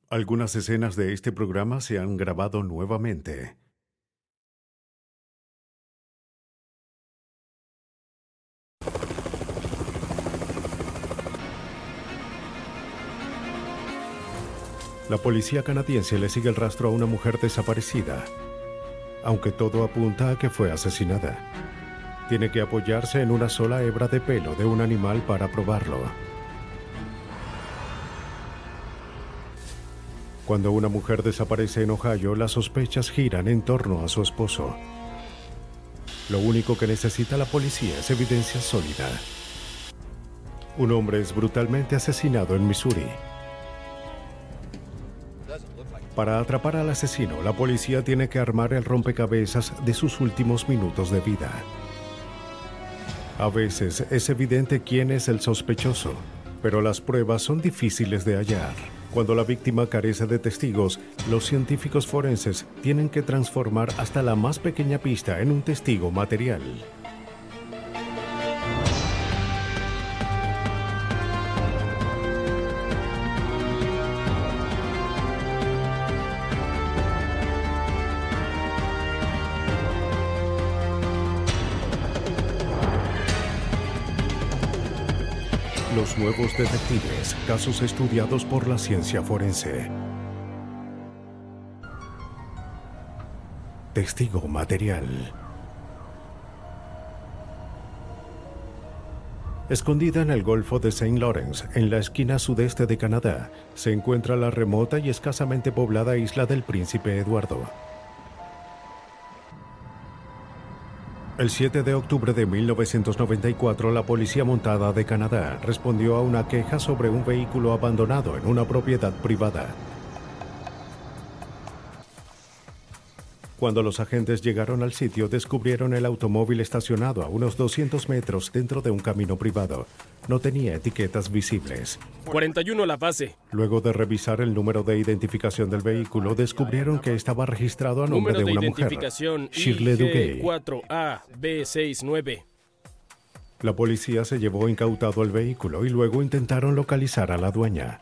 Algunas escenas de este programa se han grabado nuevamente. La policía canadiense le sigue el rastro a una mujer desaparecida, aunque todo apunta a que fue asesinada. Tiene que apoyarse en una sola hebra de pelo de un animal para probarlo. Cuando una mujer desaparece en Ohio, las sospechas giran en torno a su esposo. Lo único que necesita la policía es evidencia sólida. Un hombre es brutalmente asesinado en Missouri. Para atrapar al asesino, la policía tiene que armar el rompecabezas de sus últimos minutos de vida. A veces es evidente quién es el sospechoso, pero las pruebas son difíciles de hallar. Cuando la víctima carece de testigos, los científicos forenses tienen que transformar hasta la más pequeña pista en un testigo material. Los nuevos detectives, casos estudiados por la ciencia forense. Testigo material. Escondida en el Golfo de St. Lawrence, en la esquina sudeste de Canadá, se encuentra la remota y escasamente poblada isla del Príncipe Eduardo. El 7 de octubre de 1994, la Policía Montada de Canadá respondió a una queja sobre un vehículo abandonado en una propiedad privada. Cuando los agentes llegaron al sitio, descubrieron el automóvil estacionado a unos 200 metros dentro de un camino privado. No tenía etiquetas visibles. 41 la base. Luego de revisar el número de identificación del vehículo, descubrieron que estaba registrado a nombre de una mujer, Shirley Duguay. 4AB69. La policía se llevó incautado el vehículo y luego intentaron localizar a la dueña.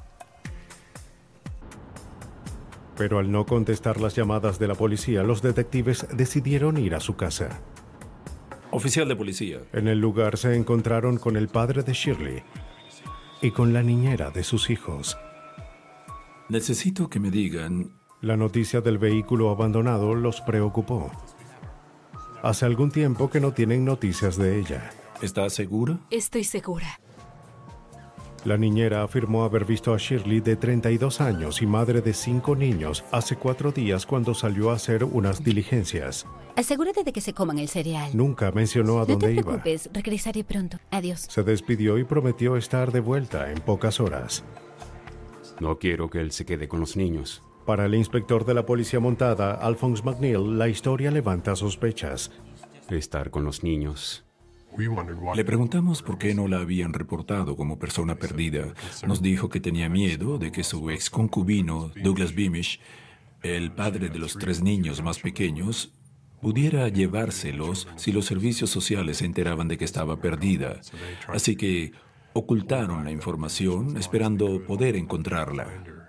Pero al no contestar las llamadas de la policía, los detectives decidieron ir a su casa. Oficial de policía. En el lugar se encontraron con el padre de Shirley y con la niñera de sus hijos. Necesito que me digan... La noticia del vehículo abandonado los preocupó. Hace algún tiempo que no tienen noticias de ella. ¿Está segura? Estoy segura. La niñera afirmó haber visto a Shirley, de 32 años y madre de 5 niños, hace 4 días cuando salió a hacer unas diligencias. Asegúrate de que se coman el cereal. Nunca mencionó a dónde iba. No te preocupes, regresaré pronto. Adiós. Se despidió y prometió estar de vuelta en pocas horas. No quiero que él se quede con los niños. Para el inspector de la policía montada, Alphonse McNeil, la historia levanta sospechas. Estar con los niños. Le preguntamos por qué no la habían reportado como persona perdida. Nos dijo que tenía miedo de que su ex concubino, Douglas Beamish, el padre de los 3 niños más pequeños, pudiera llevárselos si los servicios sociales se enteraban de que estaba perdida. Así que ocultaron la información esperando poder encontrarla.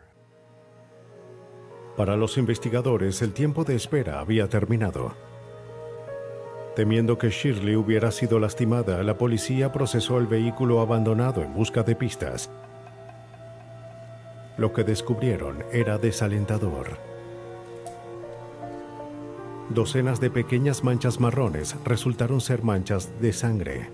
Para los investigadores, el tiempo de espera había terminado. Temiendo que Shirley hubiera sido lastimada, la policía procesó el vehículo abandonado en busca de pistas. Lo que descubrieron era desalentador. Docenas de pequeñas manchas marrones resultaron ser manchas de sangre.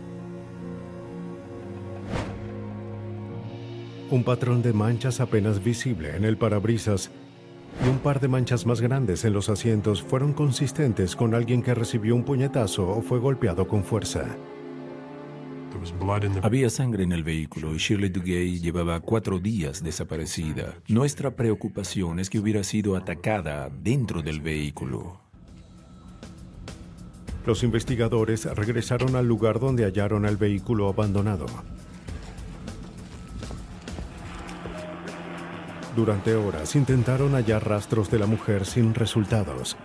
Un patrón de manchas apenas visible en el parabrisas y un par de manchas más grandes en los asientos fueron consistentes con alguien que recibió un puñetazo o fue golpeado con fuerza. Había sangre en el vehículo y Shirley Duguay llevaba 4 días desaparecida. Nuestra preocupación es que hubiera sido atacada dentro del vehículo. Los investigadores regresaron al lugar donde hallaron el vehículo abandonado. Durante horas intentaron hallar rastros de la mujer sin resultados.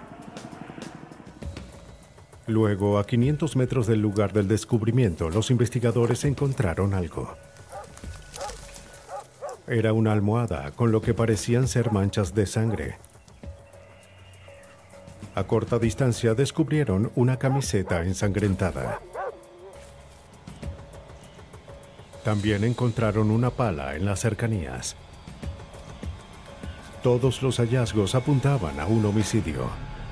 Luego, a 500 metros del lugar del descubrimiento, los investigadores encontraron algo. era una almohada con lo que parecían ser manchas de sangre. A corta distancia descubrieron una camiseta ensangrentada. También encontraron una pala en las cercanías. Todos los hallazgos apuntaban a un homicidio.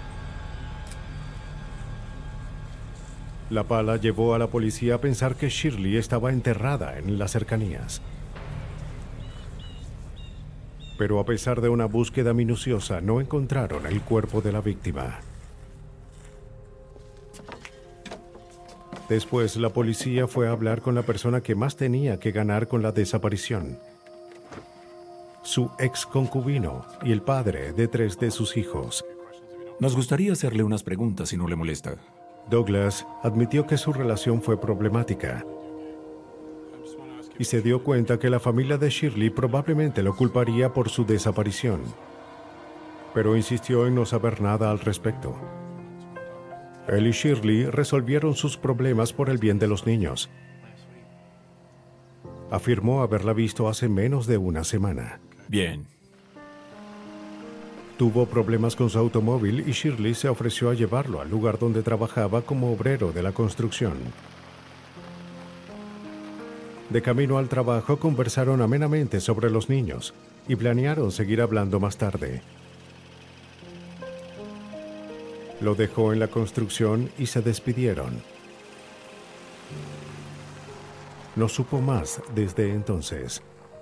La pala llevó a la policía a pensar que Shirley estaba enterrada en las cercanías. Pero a pesar de una búsqueda minuciosa, no encontraron el cuerpo de la víctima. Después, la policía fue a hablar con la persona que más tenía que ganar con la desaparición: su ex concubino y el padre de 3 de sus hijos. Nos gustaría hacerle unas preguntas si no le molesta. Douglas admitió que su relación fue problemática y se dio cuenta que la familia de Shirley probablemente lo culparía por su desaparición, pero insistió en no saber nada al respecto. Él y Shirley resolvieron sus problemas por el bien de los niños. Afirmó haberla visto hace menos de una semana. Bien. Tuvo problemas con su automóvil y Shirley se ofreció a llevarlo al lugar donde trabajaba como obrero de la construcción. De camino al trabajo conversaron amenamente sobre los niños y planearon seguir hablando más tarde. Lo dejó en la construcción y se despidieron. No supo más desde entonces.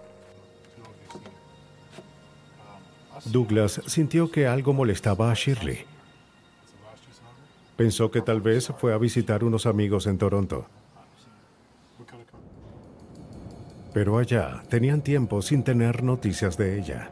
Douglas sintió que algo molestaba a Shirley. Pensó que tal vez fue a visitar unos amigos en Toronto. Pero allá tenían tiempo sin tener noticias de ella.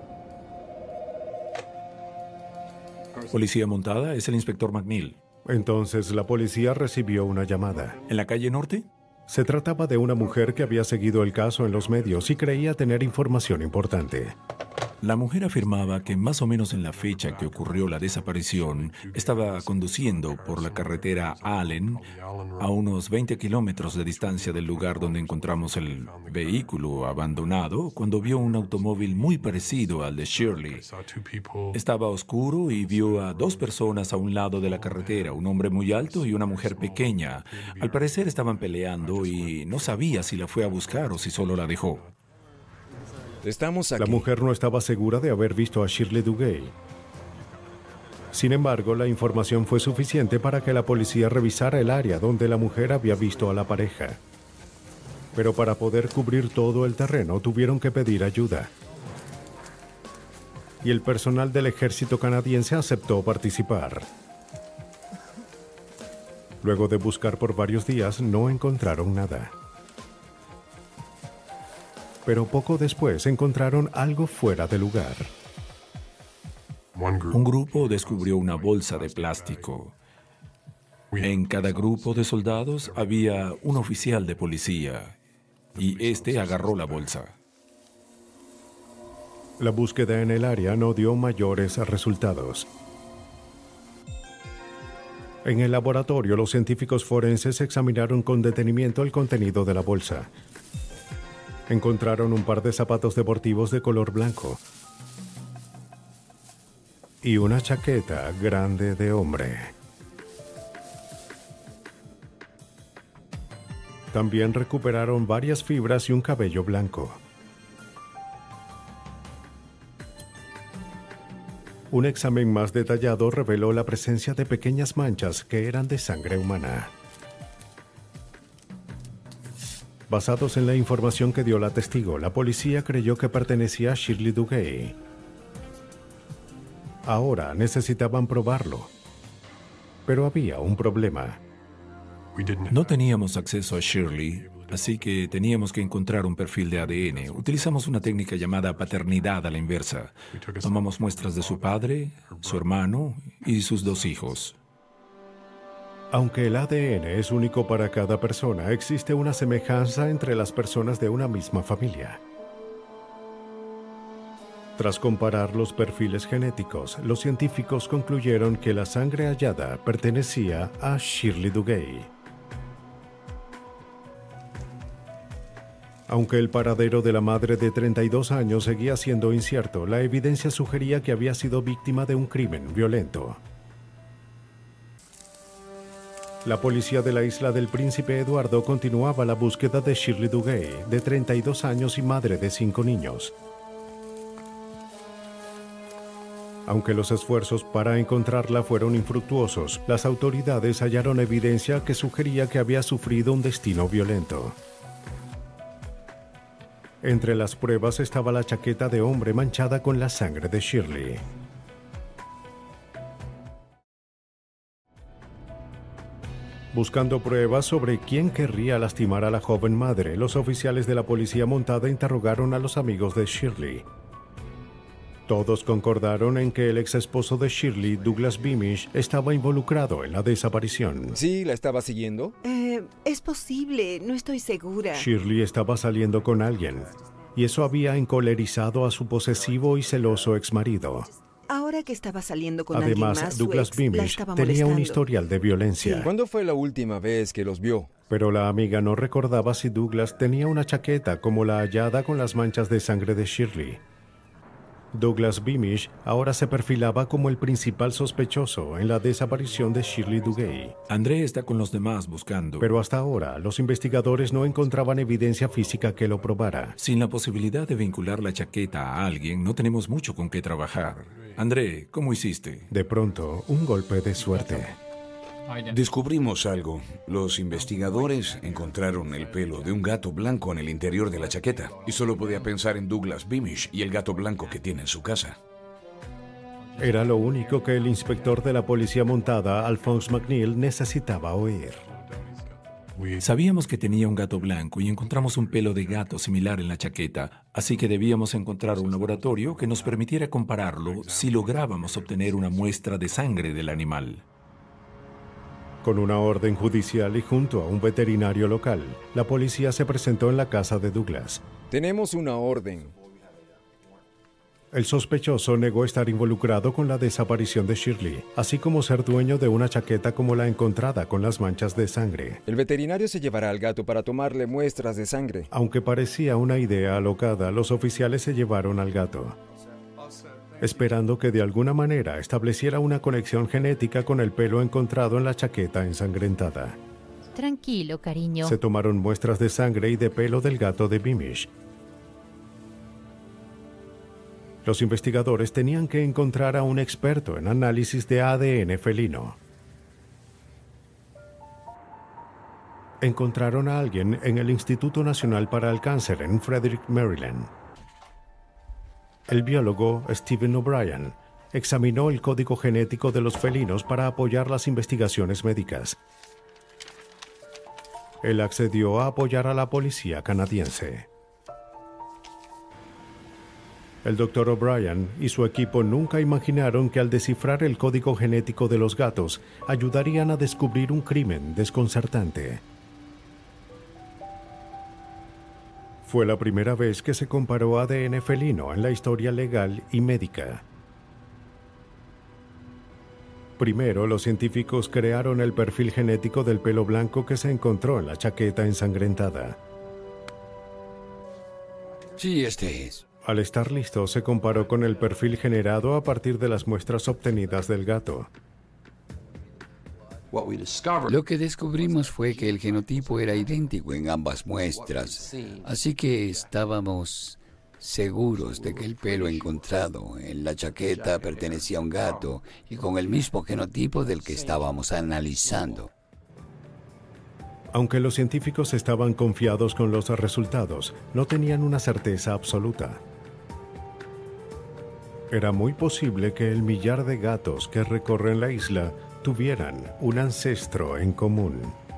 Policía montada, es el inspector McNeil. Entonces la policía recibió una llamada. ¿En la calle Norte? Se trataba de una mujer que había seguido el caso en los medios y creía tener información importante. La mujer afirmaba que más o menos en la fecha que ocurrió la desaparición, estaba conduciendo por la carretera Allen a unos 20 kilómetros de distancia del lugar donde encontramos el vehículo abandonado, cuando vio un automóvil muy parecido al de Shirley. Estaba oscuro y vio a 2 personas a un lado de la carretera, un hombre muy alto y una mujer pequeña. Al parecer estaban peleando y no sabía si la fue a buscar o si solo la dejó. Estamos aquí. La mujer no estaba segura de haber visto a Shirley Duguay. Sin embargo, la información fue suficiente para que la policía revisara el área donde la mujer había visto a la pareja. Pero para poder cubrir todo el terreno tuvieron que pedir ayuda. Y el personal del ejército canadiense aceptó participar. Luego de buscar por varios días, no encontraron nada. Pero poco después encontraron algo fuera de lugar. Un grupo descubrió una bolsa de plástico. En cada grupo de soldados había un oficial de policía y este agarró la bolsa. La búsqueda en el área no dio mayores resultados. En el laboratorio, los científicos forenses examinaron con detenimiento el contenido de la bolsa. Encontraron un par de zapatos deportivos de color blanco y una chaqueta grande de hombre. También recuperaron varias fibras y un cabello blanco. Un examen más detallado reveló la presencia de pequeñas manchas que eran de sangre humana. Basados en la información que dio la testigo, la policía creyó que pertenecía a Shirley Duguay. Ahora necesitaban probarlo. Pero había un problema. No teníamos acceso a Shirley, así que teníamos que encontrar un perfil de ADN. Utilizamos una técnica llamada paternidad a la inversa. Tomamos muestras de su padre, su hermano y sus 2 hijos. Aunque el ADN es único para cada persona, existe una semejanza entre las personas de una misma familia. Tras comparar los perfiles genéticos, los científicos concluyeron que la sangre hallada pertenecía a Shirley Duguay. Aunque el paradero de la madre de 32 años seguía siendo incierto, la evidencia sugería que había sido víctima de un crimen violento. La policía de la isla del Príncipe Eduardo continuaba la búsqueda de Shirley Duguay, de 32 años y madre de 5 niños. Aunque los esfuerzos para encontrarla fueron infructuosos, las autoridades hallaron evidencia que sugería que había sufrido un destino violento. Entre las pruebas estaba la chaqueta de hombre manchada con la sangre de Shirley. Buscando pruebas sobre quién querría lastimar a la joven madre, los oficiales de la policía montada interrogaron a los amigos de Shirley. Todos concordaron en que el ex esposo de Shirley, Douglas Beamish, estaba involucrado en la desaparición. ¿Sí? ¿La estaba siguiendo? Es posible, no estoy segura. Shirley estaba saliendo con alguien, y eso había encolerizado a su posesivo y celoso exmarido. Ahora que estaba saliendo con alguien más, Además, su Douglas ex la Beamish estaba tenía un molestando. historial de violencia. ¿Cuándo fue la última vez que los vio? Pero la amiga no recordaba si Douglas tenía una chaqueta como la hallada con las manchas de sangre de Shirley. Douglas Beamish ahora se perfilaba como el principal sospechoso en la desaparición de Shirley Duguay. André está con los demás buscando. Pero hasta ahora, los investigadores no encontraban evidencia física que lo probara. Sin la posibilidad de vincular la chaqueta a alguien, no tenemos mucho con qué trabajar. André, ¿cómo hiciste? De pronto, un golpe de suerte. Descubrimos algo. Los investigadores encontraron el pelo de un gato blanco en el interior de la chaqueta. Y solo podía pensar en Douglas Beamish y el gato blanco que tiene en su casa. Era lo único que el inspector de la policía montada, Alphonse McNeil, necesitaba oír. Sabíamos que tenía un gato blanco y encontramos un pelo de gato similar en la chaqueta, así que debíamos encontrar un laboratorio que nos permitiera compararlo si lográbamos obtener una muestra de sangre del animal. Con una orden judicial y junto a un veterinario local, la policía se presentó en la casa de Douglas. Tenemos una orden. El sospechoso negó estar involucrado con la desaparición de Shirley, así como ser dueño de una chaqueta como la encontrada con las manchas de sangre. El veterinario se llevará al gato para tomarle muestras de sangre. Aunque parecía una idea alocada, los oficiales se llevaron al gato, esperando que de alguna manera estableciera una conexión genética con el pelo encontrado en la chaqueta ensangrentada. Tranquilo, cariño. Se tomaron muestras de sangre y de pelo del gato de Beamish. Los investigadores tenían que encontrar a un experto en análisis de ADN felino. Encontraron a alguien en el Instituto Nacional para el Cáncer en Frederick, Maryland. El biólogo Stephen O'Brien examinó el código genético de los felinos para apoyar las investigaciones médicas. Él accedió a apoyar a la policía canadiense. El Dr. O'Brien y su equipo nunca imaginaron que al descifrar el código genético de los gatos ayudarían a descubrir un crimen desconcertante. Fue la primera vez que se comparó ADN felino en la historia legal y médica. Primero, los científicos crearon el perfil genético del pelo blanco que se encontró en la chaqueta ensangrentada. Sí, este es. Al estar listo, se comparó con el perfil generado a partir de las muestras obtenidas del gato. Lo que descubrimos fue que el genotipo era idéntico en ambas muestras, así que estábamos seguros de que el pelo encontrado en la chaqueta pertenecía a un gato y con el mismo genotipo del que estábamos analizando. Aunque los científicos estaban confiados con los resultados, no tenían una certeza absoluta. Era muy posible que el millar de gatos que recorren la isla tuvieran un ancestro en común.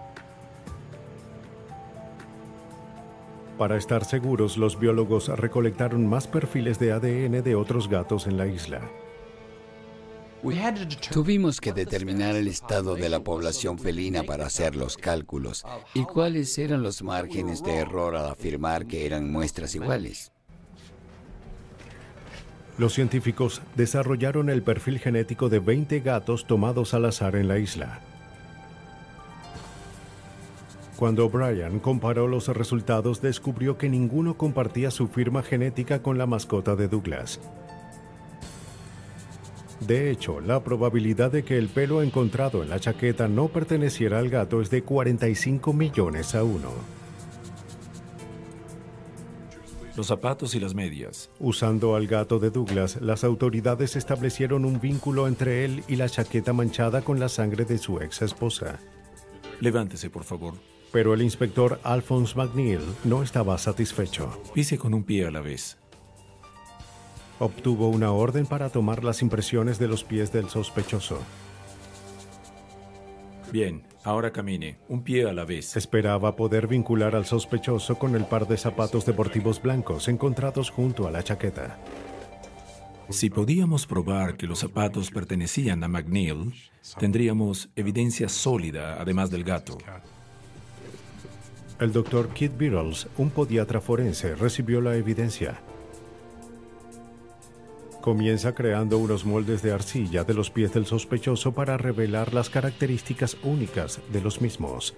Para estar seguros, los biólogos recolectaron más perfiles de ADN de otros gatos en la isla. Tuvimos que determinar el estado de la población felina para hacer los cálculos y cuáles eran los márgenes de error al afirmar que eran muestras iguales. Los científicos desarrollaron el perfil genético de 20 gatos tomados al azar en la isla. Cuando Brian comparó los resultados, descubrió que ninguno compartía su firma genética con la mascota de Douglas. De hecho, la probabilidad de que el pelo encontrado en la chaqueta no perteneciera al gato es de 45 millones a 1. Los zapatos y las medias. Usando al gato de Douglas, las autoridades establecieron un vínculo entre él y la chaqueta manchada con la sangre de su ex esposa. Levántese, por favor. Pero el inspector Alphonse McNeil no estaba satisfecho. Pise con un pie a la vez. Obtuvo una orden para tomar las impresiones de los pies del sospechoso. Bien, ahora camine, un pie a la vez. Esperaba poder vincular al sospechoso con el par de zapatos deportivos blancos encontrados junto a la chaqueta. Si podíamos probar que los zapatos pertenecían a McNeil, tendríamos evidencia sólida además del gato. El doctor Keith Beatles, un podiatra forense, recibió la evidencia. Comienza creando unos moldes de arcilla de los pies del sospechoso para revelar las características únicas de los mismos.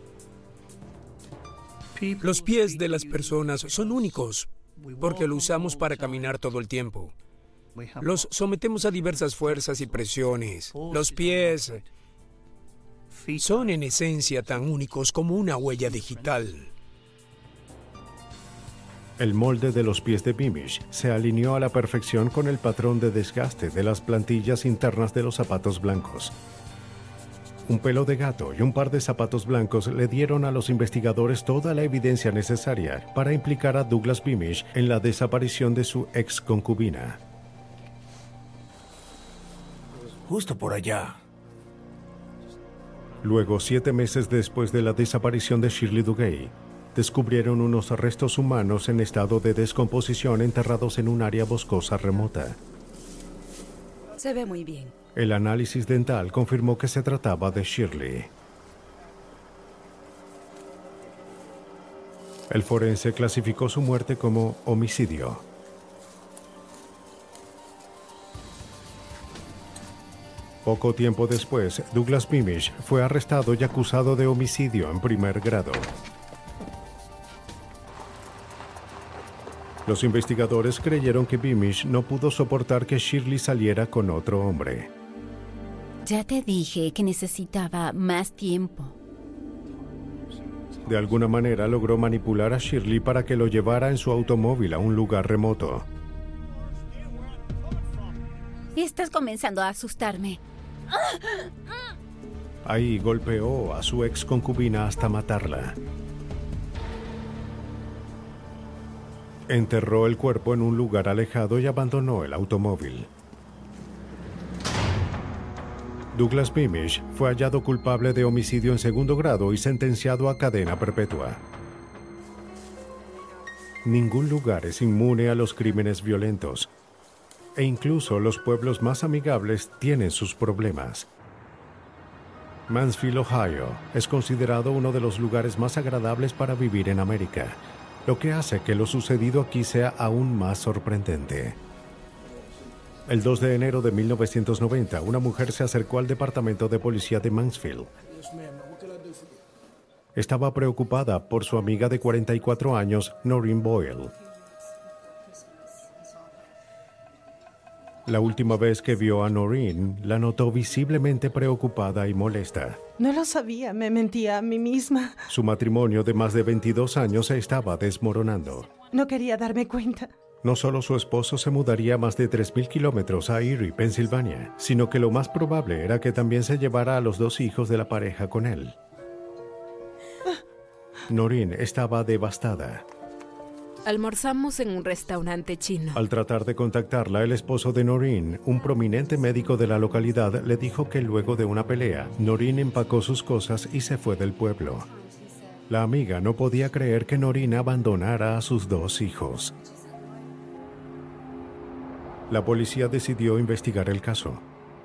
Los pies de las personas son únicos porque lo usamos para caminar todo el tiempo. Los sometemos a diversas fuerzas y presiones. Los pies son en esencia tan únicos como una huella digital. El molde de los pies de Beamish se alineó a la perfección con el patrón de desgaste de las plantillas internas de los zapatos blancos. Un pelo de gato y un par de zapatos blancos le dieron a los investigadores toda la evidencia necesaria para implicar a Douglas Beamish en la desaparición de su ex concubina. Justo por allá. Luego, 7 meses después de la desaparición de Shirley Duguay, descubrieron unos restos humanos en estado de descomposición enterrados en un área boscosa remota. Se ve muy bien. El análisis dental confirmó que se trataba de Shirley. El forense clasificó su muerte como homicidio. Poco tiempo después, Douglas Beamish fue arrestado y acusado de homicidio en primer grado. Los investigadores creyeron que Beamish no pudo soportar que Shirley saliera con otro hombre. Ya te dije que necesitaba más tiempo. De alguna manera logró manipular a Shirley para que lo llevara en su automóvil a un lugar remoto. Estás comenzando a asustarme. Ahí golpeó a su ex concubina hasta matarla. Enterró el cuerpo en un lugar alejado y abandonó el automóvil. Douglas Beamish fue hallado culpable de homicidio en segundo grado y sentenciado a cadena perpetua. Ningún lugar es inmune a los crímenes violentos, e incluso los pueblos más amigables tienen sus problemas. Mansfield, Ohio, es considerado uno de los lugares más agradables para vivir en América, lo que hace que lo sucedido aquí sea aún más sorprendente. El 2 de enero de 1990, una mujer se acercó al departamento de policía de Mansfield. Estaba preocupada por su amiga de 44 años, Noreen Boyle. La última vez que vio a Noreen, la notó visiblemente preocupada y molesta. No lo sabía, me mentía a mí misma. Su matrimonio de más de 22 años se estaba desmoronando. No quería darme cuenta. No solo su esposo se mudaría más de 3.000 kilómetros a Erie, Pensilvania, sino que lo más probable era que también se llevara a los 2 hijos de la pareja con él. Noreen estaba devastada. Almorzamos en un restaurante chino. Al tratar de contactarla, el esposo de Noreen, un prominente médico de la localidad, le dijo que luego de una pelea, Noreen empacó sus cosas y se fue del pueblo. La amiga no podía creer que Noreen abandonara a sus 2 hijos. La policía decidió investigar el caso.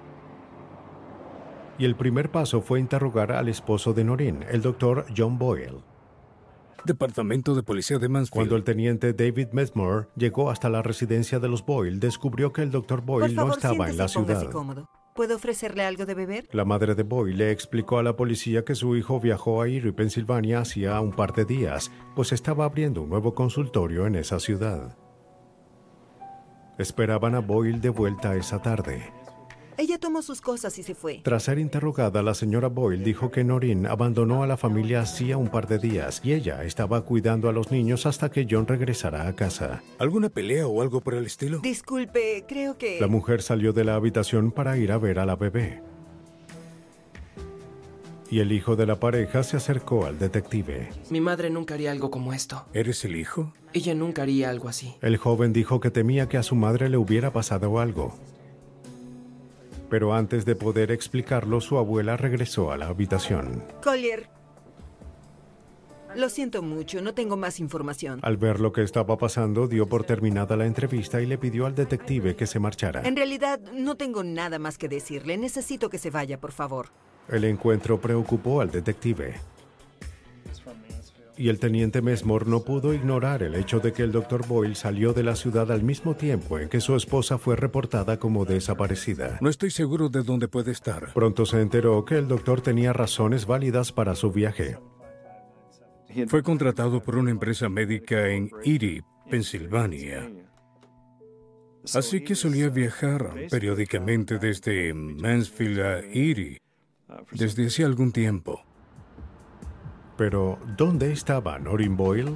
Y el primer paso fue interrogar al esposo de Noreen, el doctor John Boyle. Departamento de Policía de Mansfield. Cuando el teniente David Mesmore llegó hasta la residencia de los Boyle, descubrió que el doctor Boyle no estaba en la ciudad. Cómodo. ¿Puedo ofrecerle algo de beber? La madre de Boyle le explicó a la policía que su hijo viajó a Erie, Pensilvania, hacía un par de días, pues estaba abriendo un nuevo consultorio en esa ciudad. Esperaban a Boyle de vuelta esa tarde. Ella tomó sus cosas y se fue. Tras ser interrogada, la señora Boyle dijo que Noreen abandonó a la familia hacía un par de días y ella estaba cuidando a los niños hasta que John regresara a casa. ¿Alguna pelea o algo por el estilo? Disculpe, creo que... La mujer salió de la habitación para ir a ver a la bebé. Y el hijo de la pareja se acercó al detective. Mi madre nunca haría algo como esto. ¿Eres el hijo? Ella nunca haría algo así. El joven dijo que temía que a su madre le hubiera pasado algo. Pero antes de poder explicarlo, su abuela regresó a la habitación. Collier, lo siento mucho, no tengo más información. Al ver lo que estaba pasando, dio por terminada la entrevista y le pidió al detective que se marchara. En realidad, no tengo nada más que decirle. Necesito que se vaya, por favor. El encuentro preocupó al detective. Y el teniente Mesmore no pudo ignorar el hecho de que el Dr. Boyle salió de la ciudad al mismo tiempo en que su esposa fue reportada como desaparecida. No estoy seguro de dónde puede estar. Pronto se enteró que el doctor tenía razones válidas para su viaje. Fue contratado por una empresa médica en Erie, Pensilvania. Así que solía viajar periódicamente desde Mansfield a Erie desde hace algún tiempo. Pero, ¿dónde estaba Noreen Boyle?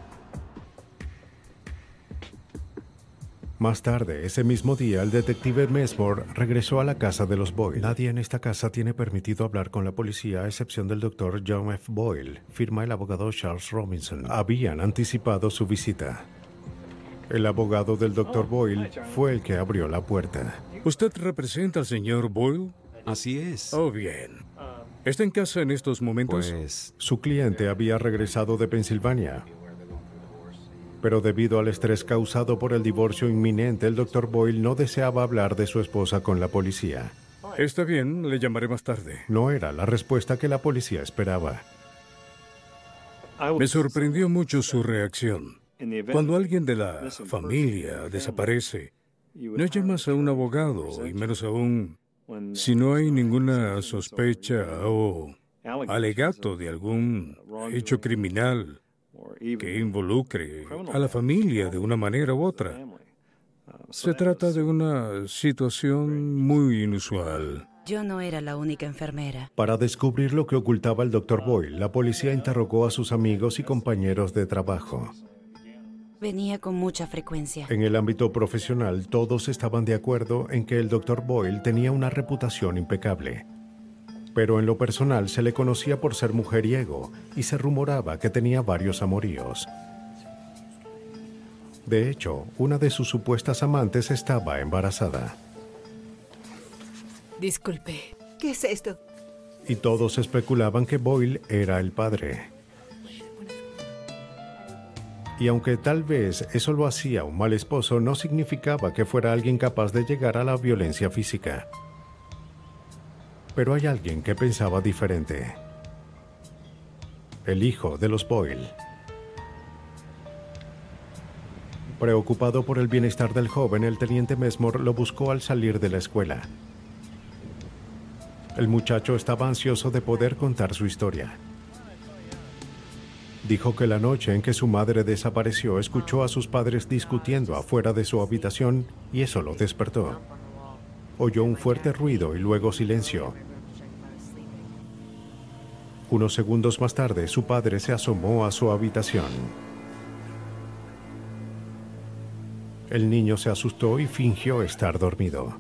Más tarde, ese mismo día, el detective Mesmore regresó a la casa de los Boyle. Nadie en esta casa tiene permitido hablar con la policía a excepción del doctor John F. Boyle, firma el abogado Charles Robinson. Habían anticipado su visita. El abogado del doctor Boyle fue el que abrió la puerta. ¿Usted representa al señor Boyle? Así es. Oh, bien. ¿Está en casa en estos momentos? Pues... Su cliente había regresado de Pensilvania. Pero debido al estrés causado por el divorcio inminente, el Dr. Boyle no deseaba hablar de su esposa con la policía. Está bien, le llamaré más tarde. No era la respuesta que la policía esperaba. Me sorprendió mucho su reacción. Cuando alguien de la familia desaparece, no llamas a un abogado, y menos aún si no hay ninguna sospecha o alegato de algún hecho criminal que involucre a la familia de una manera u otra. Se trata de una situación muy inusual. Yo no era la única enfermera. Para descubrir lo que ocultaba el Dr. Boyle, la policía interrogó a sus amigos y compañeros de trabajo. Venía con mucha frecuencia. En el ámbito profesional, todos estaban de acuerdo en que el Dr. Boyle tenía una reputación impecable. Pero en lo personal se le conocía por ser mujeriego y se rumoraba que tenía varios amoríos. De hecho, una de sus supuestas amantes estaba embarazada. Disculpe. ¿Qué es esto? Y todos especulaban que Boyle era el padre. Y aunque tal vez eso lo hacía un mal esposo, no significaba que fuera alguien capaz de llegar a la violencia física. Pero hay alguien que pensaba diferente. El hijo de los Boyle. Preocupado por el bienestar del joven, el teniente Mesmore lo buscó al salir de la escuela. El muchacho estaba ansioso de poder contar su historia. Dijo que la noche en que su madre desapareció escuchó a sus padres discutiendo afuera de su habitación y eso lo despertó. Oyó un fuerte ruido y luego silencio. Unos segundos más tarde, su padre se asomó a su habitación. El niño se asustó y fingió estar dormido.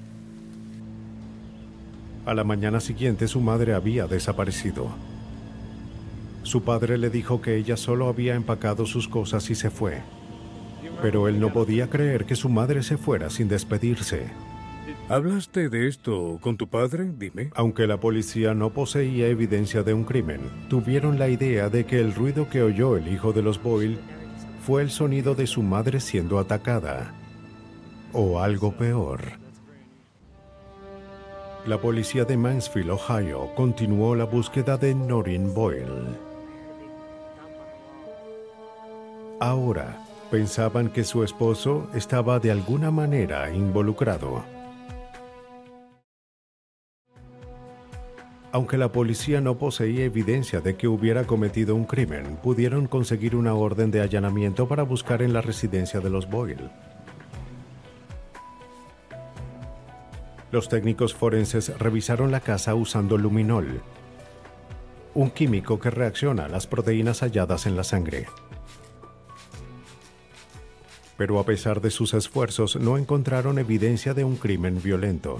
A la mañana siguiente, su madre había desaparecido. Su padre le dijo que ella solo había empacado sus cosas y se fue. Pero él no podía creer que su madre se fuera sin despedirse. ¿Hablaste de esto con tu padre? Dime. Aunque la policía no poseía evidencia de un crimen, tuvieron la idea de que el ruido que oyó el hijo de los Boyle fue el sonido de su madre siendo atacada. O algo peor. La policía de Mansfield, Ohio, continuó la búsqueda de Noreen Boyle. Ahora, pensaban que su esposo estaba de alguna manera involucrado. Aunque la policía no poseía evidencia de que hubiera cometido un crimen, pudieron conseguir una orden de allanamiento para buscar en la residencia de los Boyle. Los técnicos forenses revisaron la casa usando luminol, un químico que reacciona a las proteínas halladas en la sangre. Pero a pesar de sus esfuerzos, no encontraron evidencia de un crimen violento.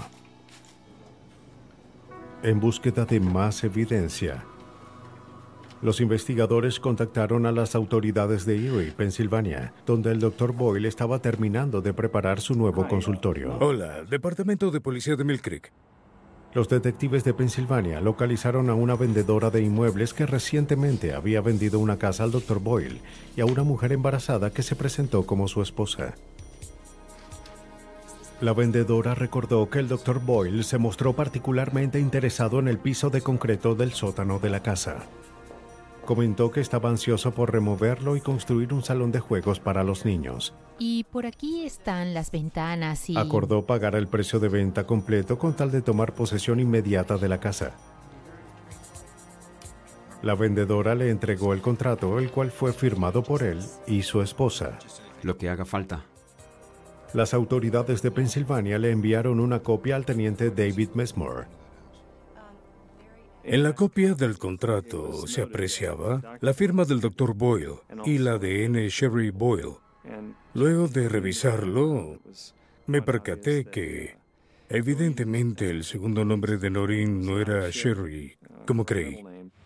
En búsqueda de más evidencia, los investigadores contactaron a las autoridades de Erie, Pensilvania, donde el Dr. Boyle estaba terminando de preparar su nuevo consultorio. Hola, Departamento de Policía de Mill Creek. Los detectives de Pensilvania localizaron a una vendedora de inmuebles que recientemente había vendido una casa al Dr. Boyle y a una mujer embarazada que se presentó como su esposa. La vendedora recordó que el Dr. Boyle se mostró particularmente interesado en el piso de concreto del sótano de la casa. Comentó que estaba ansioso por removerlo y construir un salón de juegos para los niños. Y por aquí están las ventanas y... Acordó pagar el precio de venta completo con tal de tomar posesión inmediata de la casa. La vendedora le entregó el contrato, el cual fue firmado por él y su esposa. Lo que haga falta. Las autoridades de Pensilvania le enviaron una copia al teniente David Messmore. En la copia del contrato se apreciaba la firma del Dr. Boyle y la de N. Sherry Boyle. Luego de revisarlo, me percaté que, evidentemente, el segundo nombre de Noreen no era Sherry, como creí.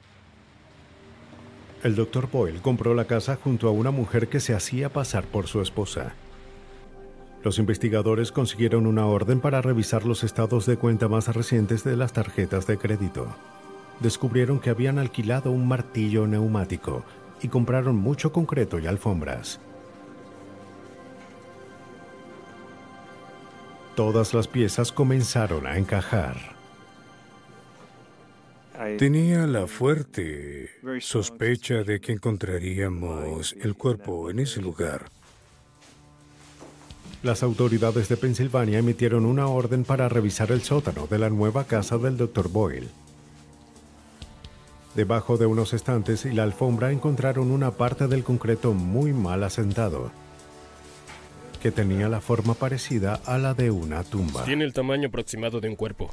El Dr. Boyle compró la casa junto a una mujer que se hacía pasar por su esposa. Los investigadores consiguieron una orden para revisar los estados de cuenta más recientes de las tarjetas de crédito. Descubrieron que habían alquilado un martillo neumático y compraron mucho concreto y alfombras. Todas las piezas comenzaron a encajar. Tenía la fuerte sospecha de que encontraríamos el cuerpo en ese lugar. Las autoridades de Pensilvania emitieron una orden para revisar el sótano de la nueva casa del Dr. Boyle. Debajo de unos estantes y la alfombra encontraron una parte del concreto muy mal asentado, que tenía la forma parecida a la de una tumba. Tiene el tamaño aproximado de un cuerpo.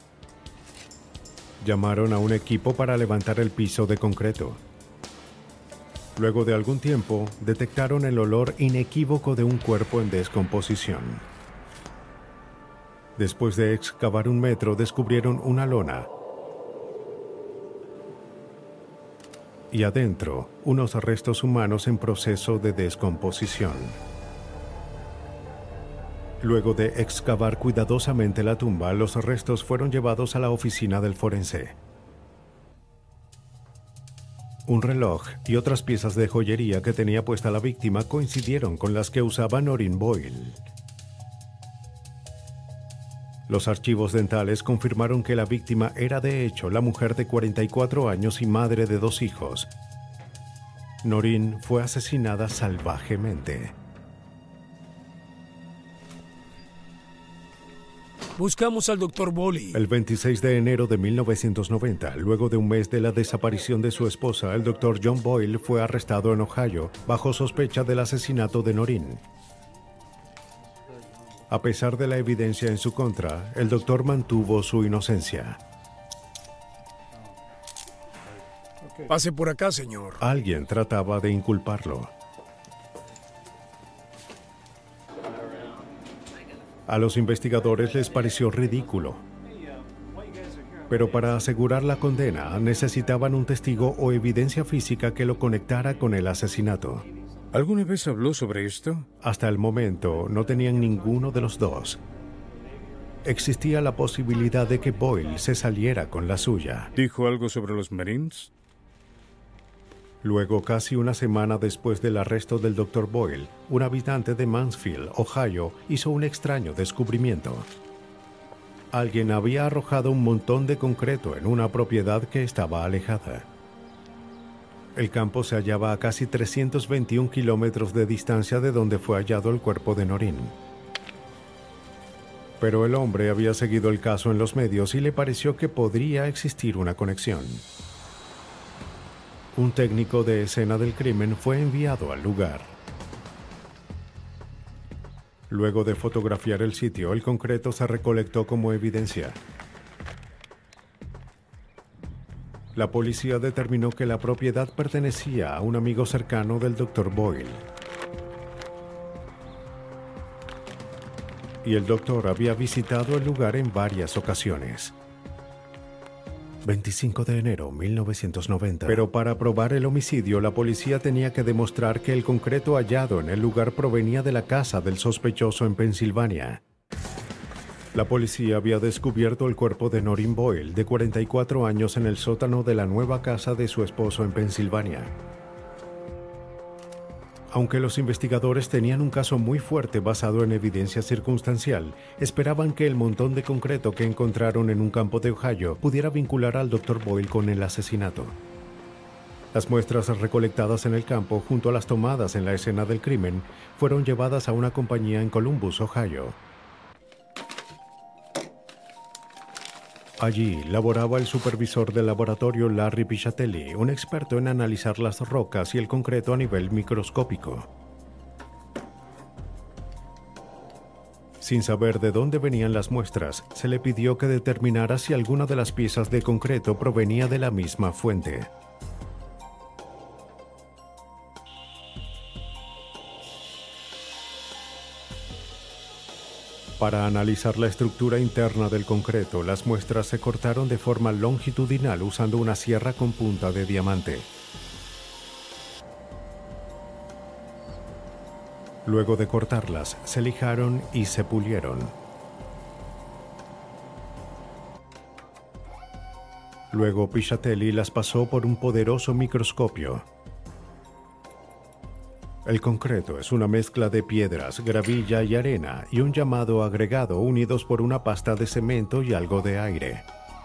Llamaron a un equipo para levantar el piso de concreto. Luego de algún tiempo, detectaron el olor inequívoco de un cuerpo en descomposición. Después de excavar 1 metro, descubrieron una lona. Y adentro, unos restos humanos en proceso de descomposición. Luego de excavar cuidadosamente la tumba, los restos fueron llevados a la oficina del forense. Un reloj y otras piezas de joyería que tenía puesta la víctima coincidieron con las que usaba Noreen Boyle. Los archivos dentales confirmaron que la víctima era de hecho la mujer de 44 años y madre de 2 hijos. Noreen fue asesinada salvajemente. Buscamos al Dr. Boyle. El 26 de enero de 1990, luego de un mes de la desaparición de su esposa, el Dr. John Boyle fue arrestado en Ohio bajo sospecha del asesinato de Noreen. A pesar de la evidencia en su contra, el doctor mantuvo su inocencia. Pase por acá, señor. Alguien trataba de inculparlo. A los investigadores les pareció ridículo. Pero para asegurar la condena, necesitaban un testigo o evidencia física que lo conectara con el asesinato. ¿Alguna vez habló sobre esto? Hasta el momento, no tenían ninguno de los dos. Existía la posibilidad de que Boyle se saliera con la suya. ¿Dijo algo sobre los Marines? Luego, casi una semana después del arresto del Dr. Boyle, un habitante de Mansfield, Ohio, hizo un extraño descubrimiento. Alguien había arrojado un montón de concreto en una propiedad que estaba alejada. El campo se hallaba a casi 321 kilómetros de distancia de donde fue hallado el cuerpo de Noreen. Pero el hombre había seguido el caso en los medios y le pareció que podría existir una conexión. Un técnico de escena del crimen fue enviado al lugar. Luego de fotografiar el sitio, el concreto se recolectó como evidencia. La policía determinó que la propiedad pertenecía a un amigo cercano del Dr. Boyle. Y el doctor había visitado el lugar en varias ocasiones. 25 de enero de 1990. Pero para probar el homicidio, la policía tenía que demostrar que el concreto hallado en el lugar provenía de la casa del sospechoso en Pensilvania. La policía había descubierto el cuerpo de Noreen Boyle, de 44 años, en el sótano de la nueva casa de su esposo en Pensilvania. Aunque los investigadores tenían un caso muy fuerte basado en evidencia circunstancial, esperaban que el montón de concreto que encontraron en un campo de Ohio pudiera vincular al Dr. Boyle con el asesinato. Las muestras recolectadas en el campo, junto a las tomadas en la escena del crimen, fueron llevadas a una compañía en Columbus, Ohio. Allí laboraba el supervisor del laboratorio Larry Pichatelli, un experto en analizar las rocas y el concreto a nivel microscópico. Sin saber de dónde venían las muestras, se le pidió que determinara si alguna de las piezas de concreto provenía de la misma fuente. Para analizar la estructura interna del concreto, las muestras se cortaron de forma longitudinal usando una sierra con punta de diamante. Luego de cortarlas, se lijaron y se pulieron. Luego Pichatelli las pasó por un poderoso microscopio. El concreto es una mezcla de piedras, gravilla y arena y un llamado agregado unidos por una pasta de cemento y algo de aire.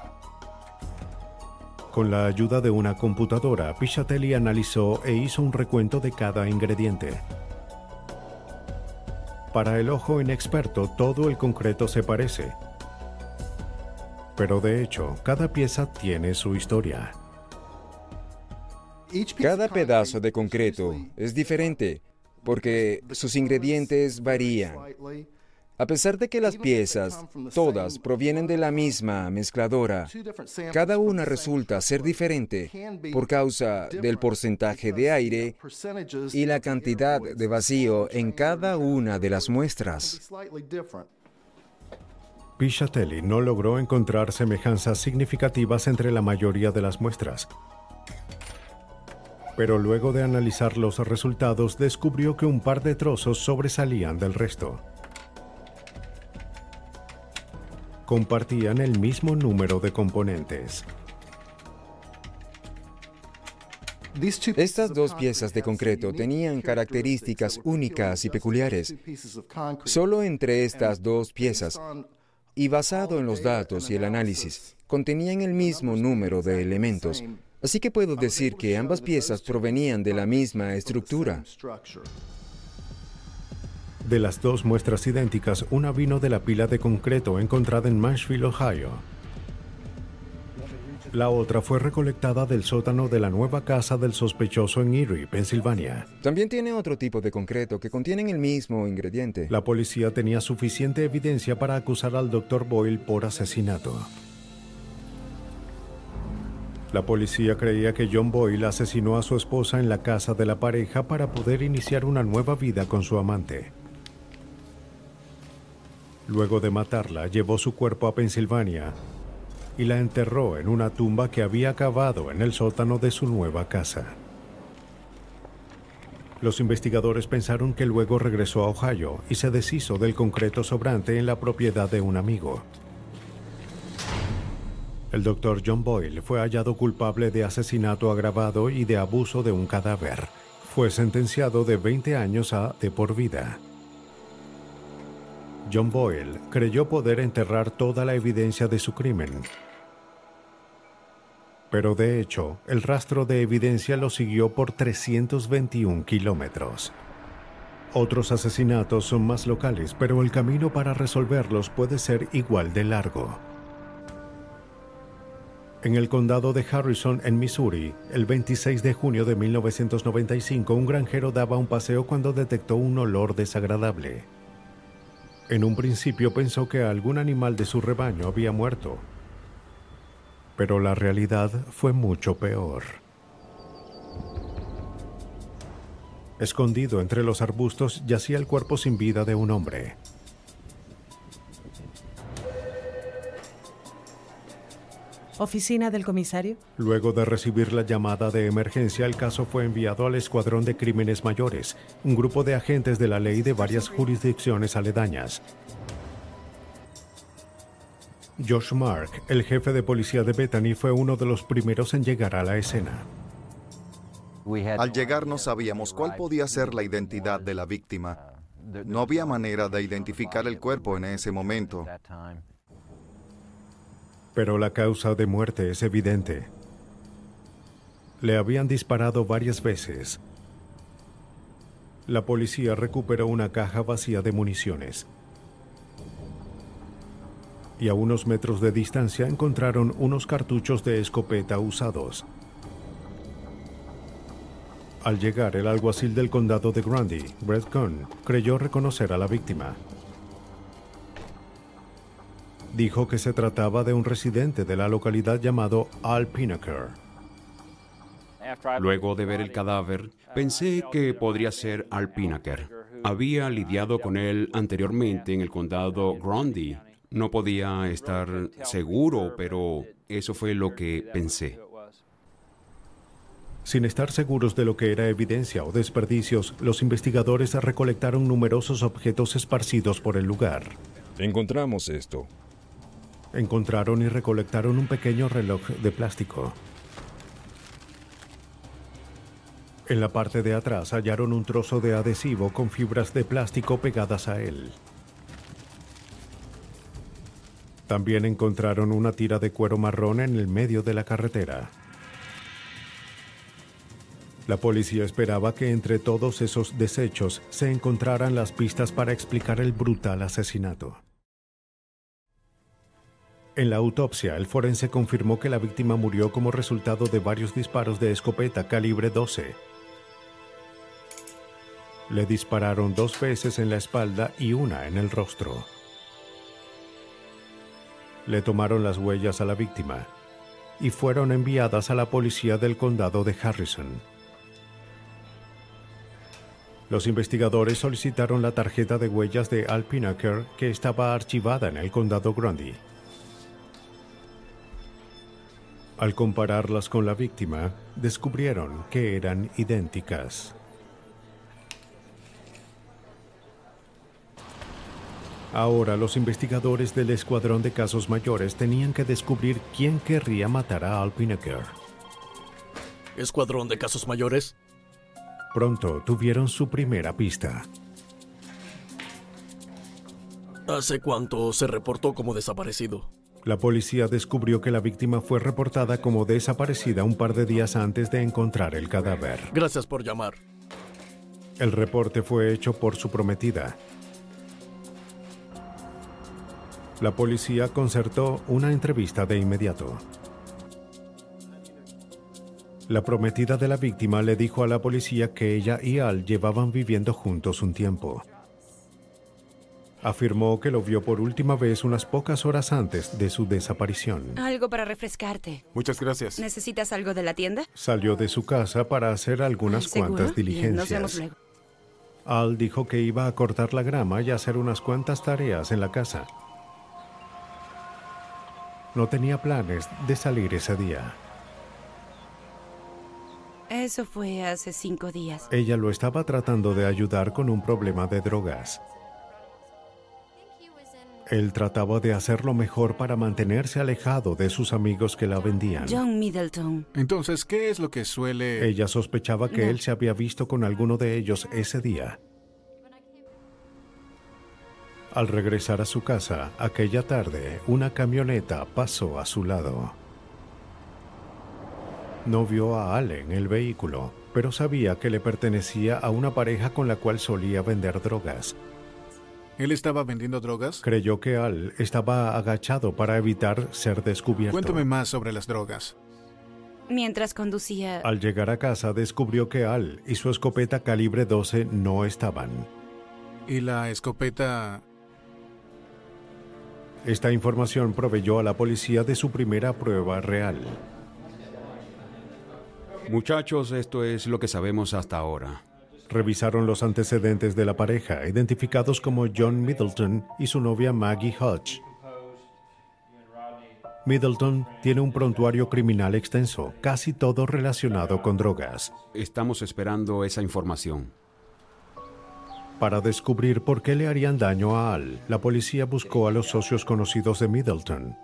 Con la ayuda de una computadora, Pichatelli analizó e hizo un recuento de cada ingrediente. Para el ojo inexperto, todo el concreto se parece. Pero de hecho, cada pieza tiene su historia. Cada pedazo de concreto es diferente porque sus ingredientes varían. A pesar de que las piezas, todas, provienen de la misma mezcladora, cada una resulta ser diferente por causa del porcentaje de aire y la cantidad de vacío en cada una de las muestras. Pichatelli no logró encontrar semejanzas significativas entre la mayoría de las muestras. Pero luego de analizar los resultados, descubrió que un par de trozos sobresalían del resto. Compartían el mismo número de componentes. Estas dos piezas de concreto tenían características únicas y peculiares. Solo entre estas dos piezas, y basado en los datos y el análisis, contenían el mismo número de elementos. Así que puedo decir que ambas piezas provenían de la misma estructura. De las dos muestras idénticas, una vino de la pila de concreto encontrada en Marshfield, Ohio. La otra fue recolectada del sótano de la nueva casa del sospechoso en Erie, Pensilvania. También tiene otro tipo de concreto que contienen el mismo ingrediente. La policía tenía suficiente evidencia para acusar al Dr. Boyle por asesinato. La policía creía que John Boyle asesinó a su esposa en la casa de la pareja para poder iniciar una nueva vida con su amante. Luego de matarla, llevó su cuerpo a Pensilvania y la enterró en una tumba que había cavado en el sótano de su nueva casa. Los investigadores pensaron que luego regresó a Ohio y se deshizo del concreto sobrante en la propiedad de un amigo. El Dr. John Boyle fue hallado culpable de asesinato agravado y de abuso de un cadáver. Fue sentenciado de 20 años a de por vida. John Boyle creyó poder enterrar toda la evidencia de su crimen. Pero de hecho, el rastro de evidencia lo siguió por 321 kilómetros. Otros asesinatos son más locales, pero el camino para resolverlos puede ser igual de largo. En el condado de Harrison, en Missouri, el 26 de junio de 1995, un granjero daba un paseo cuando detectó un olor desagradable. En un principio pensó que algún animal de su rebaño había muerto, pero la realidad fue mucho peor. Escondido entre los arbustos yacía el cuerpo sin vida de un hombre. ¿Oficina del comisario? Luego de recibir la llamada de emergencia, el caso fue enviado al Escuadrón de Crímenes Mayores, un grupo de agentes de la ley de varias jurisdicciones aledañas. Josh Mark, el jefe de policía de Bethany, fue uno de los primeros en llegar a la escena. Al llegar no sabíamos cuál podía ser la identidad de la víctima. No había manera de identificar el cuerpo en ese momento. Pero la causa de muerte es evidente. Le habían disparado varias veces. La policía recuperó una caja vacía de municiones. Y a unos metros de distancia encontraron unos cartuchos de escopeta usados. Al llegar, el alguacil del condado de Grundy, Brett Cohn, creyó reconocer a la víctima. Dijo que se trataba de un residente de la localidad llamado Al Pinaker. Luego de ver el cadáver, pensé que podría ser Al Pinaker. Había lidiado con él anteriormente en el condado Grundy. No podía estar seguro, pero eso fue lo que pensé. Sin estar seguros de lo que era evidencia o desperdicios, los investigadores recolectaron numerosos objetos esparcidos por el lugar. Encontramos esto. Encontraron y recolectaron un pequeño reloj de plástico. En la parte de atrás hallaron un trozo de adhesivo con fibras de plástico pegadas a él. También encontraron una tira de cuero marrón en el medio de la carretera. La policía esperaba que entre todos esos desechos se encontraran las pistas para explicar el brutal asesinato. En la autopsia, el forense confirmó que la víctima murió como resultado de varios disparos de escopeta calibre 12. Le dispararon 2 veces en la espalda y una en el rostro. Le tomaron las huellas a la víctima y fueron enviadas a la policía del condado de Harrison. Los investigadores solicitaron la tarjeta de huellas de Al Pinaker, que estaba archivada en el condado Grundy. Al compararlas con la víctima, descubrieron que eran idénticas. Ahora, los investigadores del Escuadrón de Casos Mayores tenían que descubrir quién querría matar a Al Pinaker. ¿Escuadrón de Casos Mayores? Pronto tuvieron su primera pista. ¿Hace cuánto se reportó como desaparecido? La policía descubrió que la víctima fue reportada como desaparecida un par de días antes de encontrar el cadáver. Gracias por llamar. El reporte fue hecho por su prometida. La policía concertó una entrevista de inmediato. La prometida de la víctima le dijo a la policía que ella y Al llevaban viviendo juntos un tiempo. Afirmó que lo vio por última vez unas pocas horas antes de su desaparición. Algo para refrescarte. Muchas gracias. ¿Necesitas algo de la tienda? Salió de su casa para hacer algunas cuantas diligencias. Nos vemos luego. Al dijo que iba a cortar la grama y hacer unas cuantas tareas en la casa. No tenía planes de salir ese día. Eso fue hace 5 días. Ella lo estaba tratando de ayudar con un problema de drogas. Él trataba de hacer lo mejor para mantenerse alejado de sus amigos que la vendían. John Middleton. Entonces, ¿qué es lo que suele...? Ella sospechaba que él se había visto con alguno de ellos ese día. Al regresar a su casa, aquella tarde, una camioneta pasó a su lado. No vio a Al en el vehículo. pero sabía que le pertenecía a una pareja con la cual solía vender drogas. ¿Él estaba vendiendo drogas? Creyó que Al estaba agachado para evitar ser descubierto. Cuéntame más sobre las drogas. Mientras conducía... Al llegar a casa descubrió que Al y su escopeta calibre 12 no estaban. ¿Y la escopeta? Esta información proveyó a la policía de su primera prueba real. Muchachos, esto es lo que sabemos hasta ahora. Revisaron los antecedentes de la pareja, identificados como John Middleton y su novia Maggie Hodge. Middleton tiene un prontuario criminal extenso, casi todo relacionado con drogas. Estamos esperando esa información. Para descubrir por qué le harían daño a Al, la policía buscó a los socios conocidos de Middleton.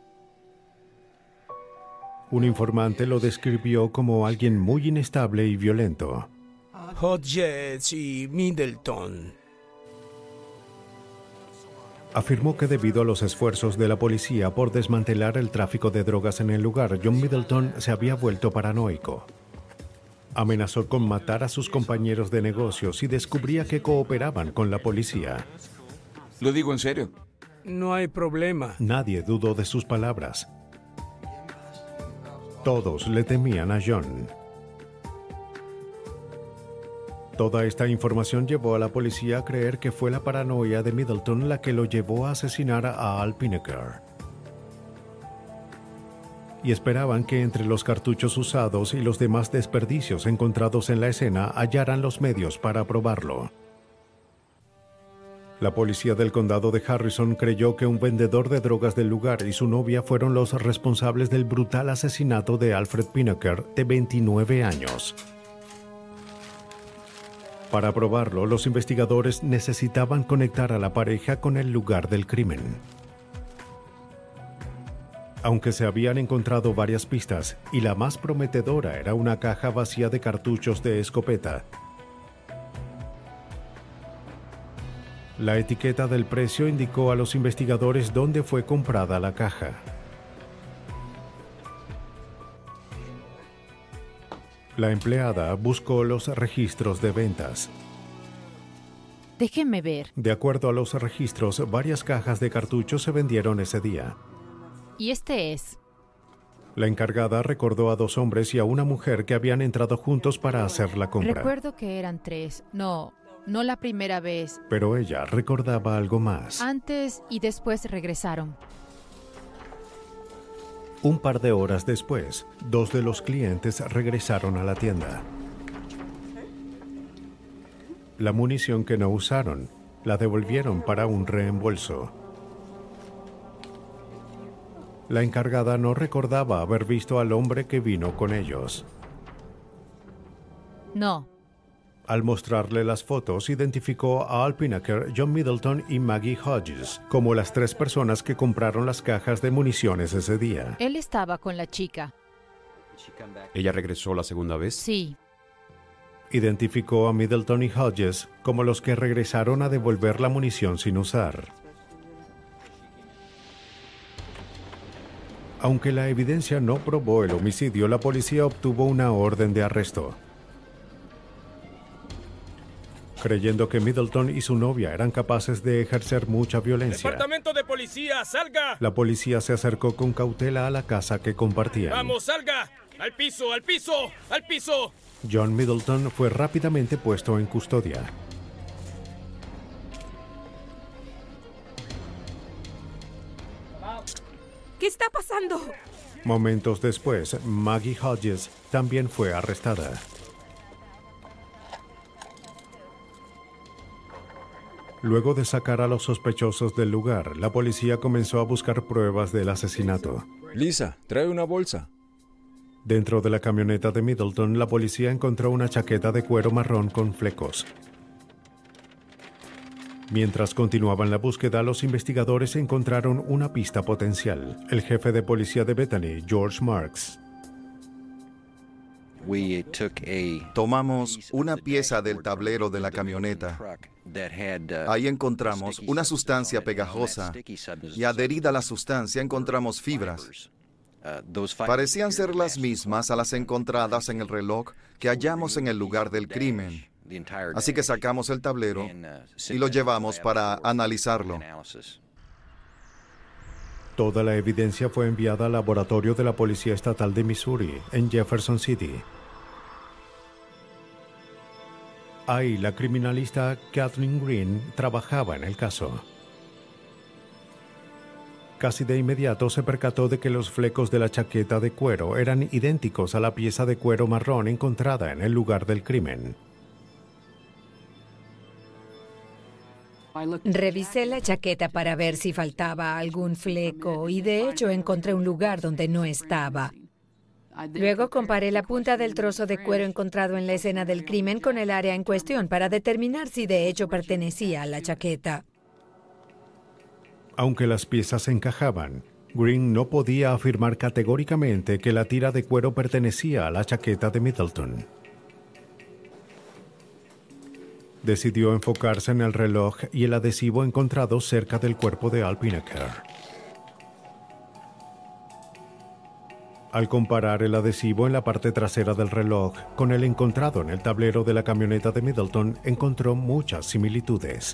Un informante lo describió como alguien muy inestable y violento. Hodges y Middleton. Afirmó que debido a los esfuerzos de la policía por desmantelar el tráfico de drogas en el lugar, John Middleton se había vuelto paranoico. Amenazó con matar a sus compañeros de negocios si descubría que cooperaban con la policía. Lo digo en serio. No hay problema. Nadie dudó de sus palabras. Todos le temían a John. Toda esta información llevó a la policía a creer que fue la paranoia de Middleton la que lo llevó a asesinar a Al Pineker. Y esperaban que entre los cartuchos usados y los demás desperdicios encontrados en la escena hallaran los medios para probarlo. La policía del condado de Harrison creyó que un vendedor de drogas del lugar y su novia fueron los responsables del brutal asesinato de Alfred Pineker, de 29 años. Para probarlo, los investigadores necesitaban conectar a la pareja con el lugar del crimen. Aunque se habían encontrado varias pistas, y la más prometedora era una caja vacía de cartuchos de escopeta, la etiqueta del precio indicó a los investigadores dónde fue comprada la caja. La empleada buscó los registros de ventas. Déjenme ver. De acuerdo a los registros, varias cajas de cartuchos se vendieron ese día. Y este es. La encargada recordó a 2 hombres y a una mujer que habían entrado juntos para hacer la compra. Recuerdo que eran 3. No la primera vez. Pero ella recordaba algo más. Antes y después regresaron. Un par de horas después, 2 de los clientes regresaron a la tienda. La munición que no usaron, la devolvieron para un reembolso. La encargada no recordaba haber visto al hombre que vino con ellos. No. Al mostrarle las fotos, identificó a Al Pineker, John Middleton y Maggie Hodges como las 3 personas que compraron las cajas de municiones ese día. Él estaba con la chica. ¿Ella regresó la segunda vez? Sí. Identificó a Middleton y Hodges como los que regresaron a devolver la munición sin usar. Aunque la evidencia no probó el homicidio, la policía obtuvo una orden de arresto. Creyendo que Middleton y su novia eran capaces de ejercer mucha violencia, ¡Departamento de policía, salga! la policía se acercó con cautela a la casa que compartían. ¡Vamos, salga! ¡Al piso, al piso, al piso! John Middleton fue rápidamente puesto en custodia. ¿Qué está pasando? Momentos después, Maggie Hodges también fue arrestada. Luego de sacar a los sospechosos del lugar, la policía comenzó a buscar pruebas del asesinato. Lisa, trae una bolsa. Dentro de la camioneta de Middleton, la policía encontró una chaqueta de cuero marrón con flecos. Mientras continuaban la búsqueda, los investigadores encontraron una pista potencial. El jefe de policía de Bethany, George Marks. Tomamos una pieza del tablero de la camioneta. Ahí encontramos una sustancia pegajosa y adherida a la sustancia encontramos fibras. Parecían ser las mismas a las encontradas en el reloj que hallamos en el lugar del crimen. Así que sacamos el tablero y lo llevamos para analizarlo. Toda la evidencia fue enviada al laboratorio de la Policía Estatal de Missouri, en Jefferson City. Ahí, la criminalista Kathleen Green trabajaba en el caso. Casi de inmediato se percató de que los flecos de la chaqueta de cuero eran idénticos a la pieza de cuero marrón encontrada en el lugar del crimen. Revisé la chaqueta para ver si faltaba algún fleco y de hecho encontré un lugar donde no estaba. Luego comparé la punta del trozo de cuero encontrado en la escena del crimen con el área en cuestión para determinar si de hecho pertenecía a la chaqueta. Aunque las piezas encajaban, Green no podía afirmar categóricamente que la tira de cuero pertenecía a la chaqueta de Middleton. Decidió enfocarse en el reloj y el adhesivo encontrado cerca del cuerpo de Al Pinaker. Al comparar el adhesivo en la parte trasera del reloj con el encontrado en el tablero de la camioneta de Middleton, encontró muchas similitudes.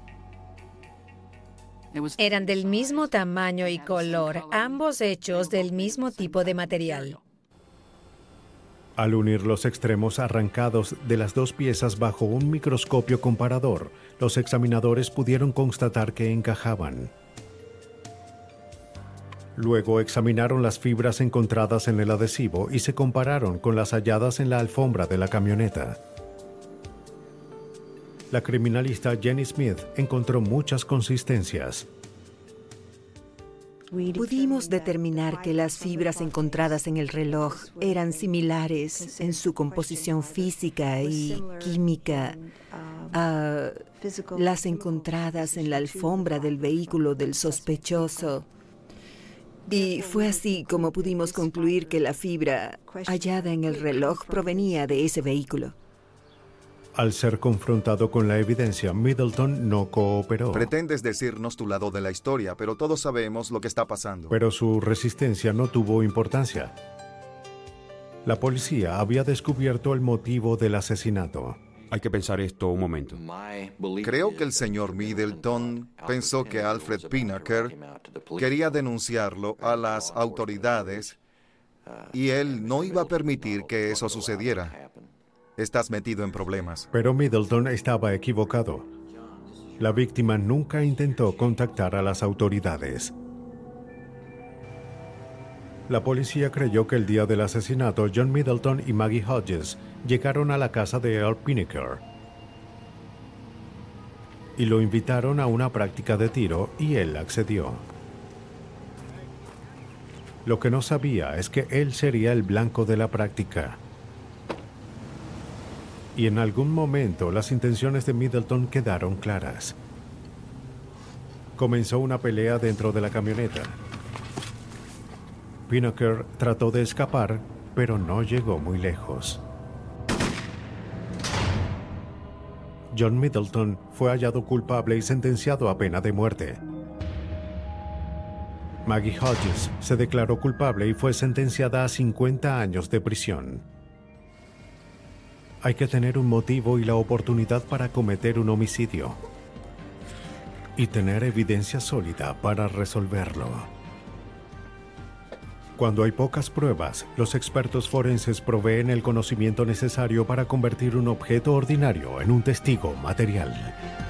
Eran del mismo tamaño y color, ambos hechos del mismo tipo de material. Al unir los extremos arrancados de las dos piezas bajo un microscopio comparador, los examinadores pudieron constatar que encajaban. Luego examinaron las fibras encontradas en el adhesivo y se compararon con las halladas en la alfombra de la camioneta. La criminalista Jenny Smith encontró muchas consistencias. Pudimos determinar que las fibras encontradas en el reloj eran similares en su composición física y química a las encontradas en la alfombra del vehículo del sospechoso. Y fue así como pudimos concluir que la fibra hallada en el reloj provenía de ese vehículo. Al ser confrontado con la evidencia, Middleton no cooperó. Pretendes decirnos tu lado de la historia, pero todos sabemos lo que está pasando. Pero su resistencia no tuvo importancia. La policía había descubierto el motivo del asesinato. Hay que pensar esto un momento. Creo que el señor Middleton pensó que Alfred Pinaker quería denunciarlo a las autoridades y él no iba a permitir que eso sucediera. Estás metido en problemas. Pero Middleton estaba equivocado. La víctima nunca intentó contactar a las autoridades. La policía creyó que el día del asesinato, John Middleton y Maggie Hodges llegaron a la casa de Al Pinaker y lo invitaron a una práctica de tiro y él accedió. Lo que no sabía es que él sería el blanco de la práctica. Y en algún momento las intenciones de Middleton quedaron claras. Comenzó una pelea dentro de la camioneta. Pinaker trató de escapar, pero no llegó muy lejos. John Middleton fue hallado culpable y sentenciado a pena de muerte. Maggie Hodges se declaró culpable y fue sentenciada a 50 años de prisión. Hay que tener un motivo y la oportunidad para cometer un homicidio. Y tener evidencia sólida para resolverlo. Cuando hay pocas pruebas, los expertos forenses proveen el conocimiento necesario para convertir un objeto ordinario en un testigo material.